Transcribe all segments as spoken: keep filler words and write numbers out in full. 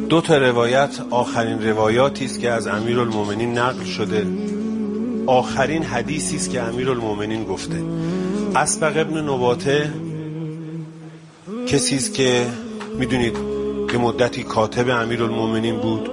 دو تا روایت آخرین روایاتی است که از امیرالمومنین نقل شده، آخرین حدیثی است که امیرالمومنین گفته. اسبق ابن نباته کسی است که میدونید که مدتی کاتب امیرالمومنین بود،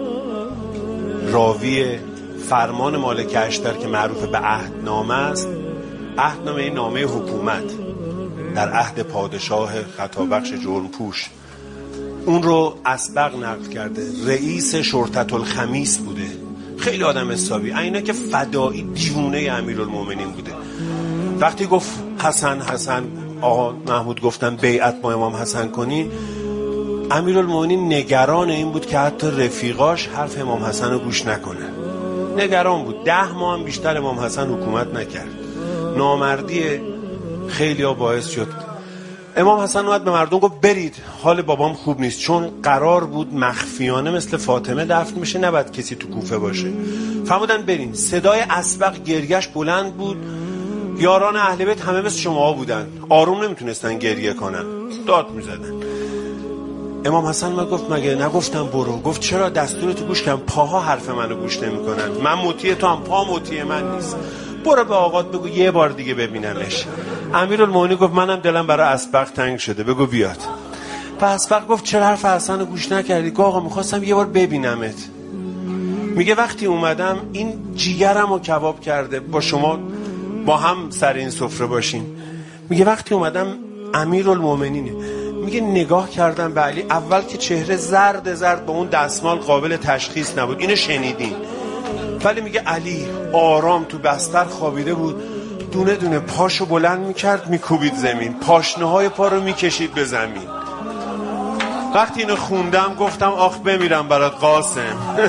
راوی فرمان مالک اشتر که معروف به عهدنامه است. عهدنامه این نامه حکومت در عهد پادشاه خطابخش جرمپوش، اون رو اسبق نقل کرده. رئیس شرطة الخمیس بوده، خیلی آدم حسابی، اینا که فدایی دیوونه امیرالمومنین بوده. وقتی گفت حسن حسن آقا محمود گفتن بیعت با امام حسن کنی، امیرالمومنین نگران این بود که حتی رفیقاش حرف امام حسن رو گوش نکنه. نگران بود. ده ماه هم بیشتر امام حسن حکومت نکرد. نامردی خیلی ها باعث شد امام حسن اومد به مردم گفت برید، حال بابام خوب نیست، چون قرار بود مخفیانه مثل فاطمه دفن میشه، نباید کسی تو کوفه باشه. فرمودن برین. صدای اسبق گریهش بلند بود. یاران اهل بیت همه مثل شما بودن، آروم نمیتونستن گریه کنن، داد میزدن. امام حسن ما گفت مگه نگفتم برو؟ گفت چرا؟ دستورتو گوش کردم، پاها حرف منو گوش نمیکنن، من مطیع تو هم پا مطیع من نیست، برو به آقات بگو یه بار دیگه ببینمش. امیرالمومنین گفت منم دلم برای اسبق تنگ شده، بگو بیاد. پس اسبق گفت چرا حرف حسن رو گوش نکردی؟ گفت آقا میخواستم یه بار ببینمت. میگه وقتی اومدم این جیگرم رو کباب کرده، با شما با هم سر این سفره باشین. میگه وقتی اومدم امیرالمومنینه، میگه نگاه کردم به علی، اول که چهره زرد زرد با اون دستمال قابل تشخیص نبود، اینو شنیدین، ولی میگه علی آرام تو بستر خوابیده بود، دونه دونه پاشو بلند میکرد میکوبید زمین، پاشنه های پا رو میکشید به زمین. وقتی اینو خوندم گفتم آخ بمیرم برات قاسم.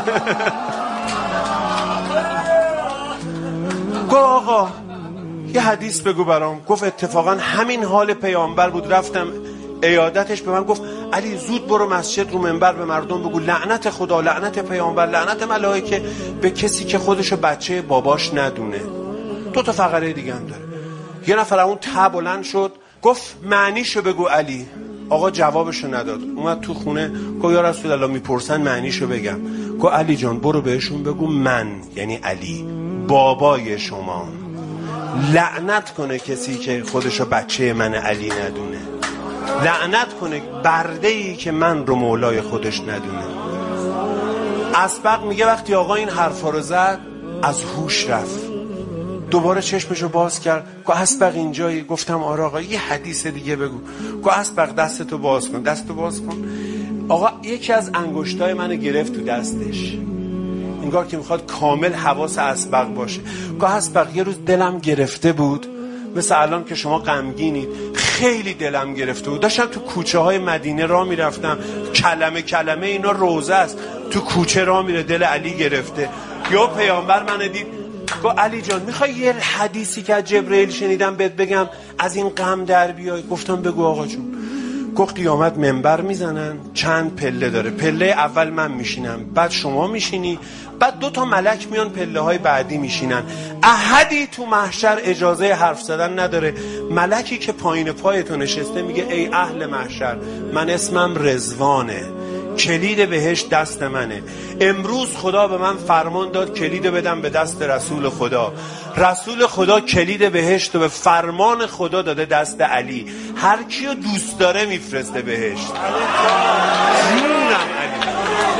گو آقا یه حدیث بگو برام. گفت اتفاقا همین حال پیامبر بود، رفتم عیادتش، به من گفت علی زود برو مسجد رو منبر به مردم بگو لعنت خدا، لعنت پیامبر، لعنت ملائکه به کسی که خودشو بچه باباش ندونه. دو تا فقره دیگه هم داره. یه نفر اون ته بلند شد گفت معنیشو بگو علی. آقا جوابشو نداد. اومد تو خونه گفت یا رسول الله میپرسن معنیشو بگم. گفت علی جان برو بهشون بگو من یعنی علی بابای شما، لعنت کنه کسی که خودشو بچه من علی ندونه، لعنت کنه برده‌ای که من رو مولای خودش ندونه. اسبق میگه وقتی آقا این حرفا رو زد از هوش رفت، دوباره چشمشو باز کرد. گفت اسبق اینجایی؟ گفتم آره آقا یه حدیث دیگه بگو. گفت اسبق دستتو باز کن. دستتو باز کن. آقا یکی از انگشتای منو گرفت تو دستش، انگار که میخواد کامل حواس اسبق باشه. گفت اسبق یه روز دلم گرفته بود، مثل الان که شما غمگینید، خیلی دلم گرفته بود، داشتم تو کوچه های مدینه راه میرفتم، کلمه کلمه اینا روزه است، تو کوچه راه میره، دل علی گرفته. یا پیامبر من دید گفت علی جان میخوای یه حدیثی که از جبرئیل شنیدم بهت بگم از این غم در بیای؟ گفتم بگو آقا جون. گفت قیامت منبر میزنن، چند پله داره، پله اول من میشینم، بعد شما میشینی، بعد دو تا ملک میان پله های بعدی میشینن، احدی تو محشر اجازه حرف زدن نداره. ملکی که پایین پای تو نشسته میگه ای اهل محشر، من اسمم رضوانه، کلید بهشت دست منه، امروز خدا به من فرمان داد کلید بدم به دست رسول خدا، رسول خدا کلید بهشت رو به فرمان خدا داده دست علی، هر کیو دوست داره میفرسته بهشت. جونم علی.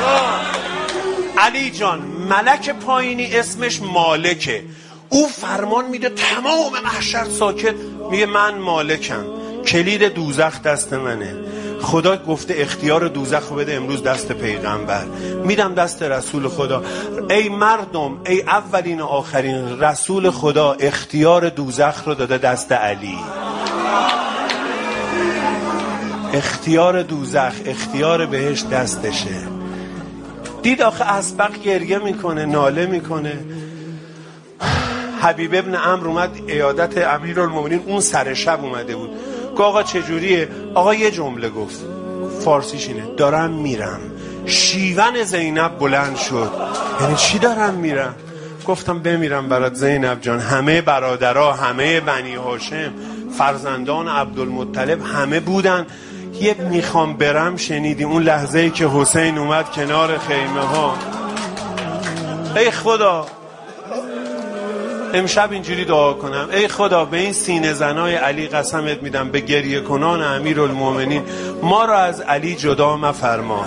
علی جان ملک پایینی اسمش مالکه، او فرمان میده تمام محشر ساکت، میگه من مالکم، کلید دوزخ دست منه، خدا گفته اختیار دوزخ رو بده امروز دست پیغمبر، میدم دست رسول خدا. ای مردم، ای اولین و آخرین، رسول خدا اختیار دوزخ رو داده دست علی، اختیار دوزخ، اختیار بهش دستشه. دید آخه اسبق گریه میکنه، ناله میکنه. حبیب ابن عمرو اومد عیادت امیرالمومنین، اون سر شب اومده بود. گفت آقا چجوریه؟ آقا یه جمله گفت، فارسیش اینه دارم میرم. شیون زینب بلند شد. یعنی چی دارم میرم؟ گفتم بمیرم برات زینب جان، همه برادرها، همه بنی هاشم، فرزندان عبدالمطلب همه بودن، یه میخوام برم شنیدیم، اون لحظه‌ای که حسین اومد کنار خیمه ها. ای خدا امشب اینجوری دعا کنم، ای خدا به این سینه زنای علی قسمت میدم، به گریه کنان امیرالمومنین، ما را از علی جدا مفرما.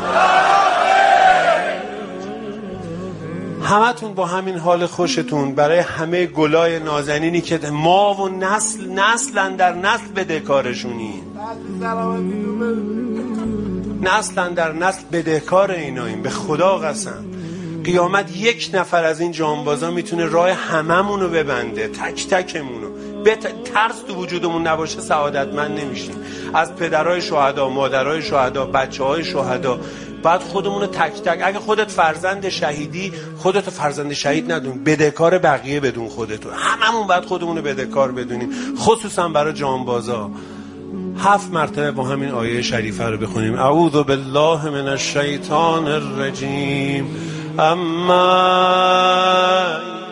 همتون با همین حال خوشتون برای همه گلای نازنینی که ما و نسل نسلا در نسل بدهکارشونیم، نسلا در نسل بدهکار ایناییم. به خدا قسم قیامت یک نفر از این جانبازا میتونه راه هممونو ببنده، تک تکمونو. به ترس تو وجودمون نباشه سعادتمند نمیشیم. از پدرای شهدا، مادرای شهدا، بچهای شهدا بعد خودمونو تک تک، اگه خودت فرزند شهیدی خودتو فرزند شهید ندون، بدهکار بقیه بدون خودتو. هممون باید خودمونو بدهکار بدونیم، خصوصا برای جانبازا. هفت مرتبه با همین آیه شریفه رو بخونیم. اعوذ بالله من الشیطان الرجیم. اما